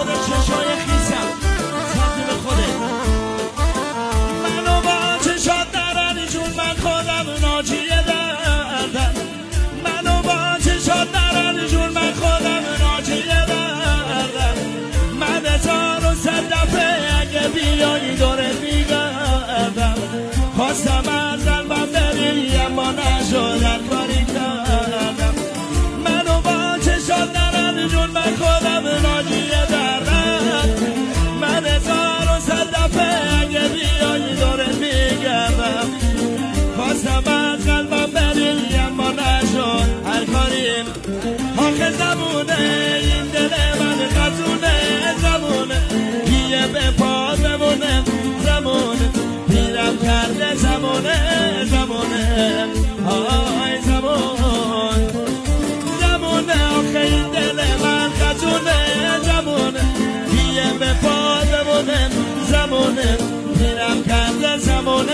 خودت چشای خیسم تقدیم خودت منو با چشات درانی جون من خودم ناجی دردم منو با چشات درانی جون من خودم ناجی دردم من 1100 دفعه اگه بیایی دورت میگردم خواستم از قلبم بری اما نشد هر کاری کردم منو با چشات درانی جون من خودم ناجی دردم من 1100 دفعه اگه بیایی دورت میگردم خواستم از قلبم بری اما نشد هر کاریم آخه زمونه این دل من خزونه زمونه پیه به پا زمونه زمونه پیرم کرده زمونه زمونه آی زمون زمونه آخه این دل من خزونه زمونه پیه به پا زمونه زمونه پیرم کرده زمونه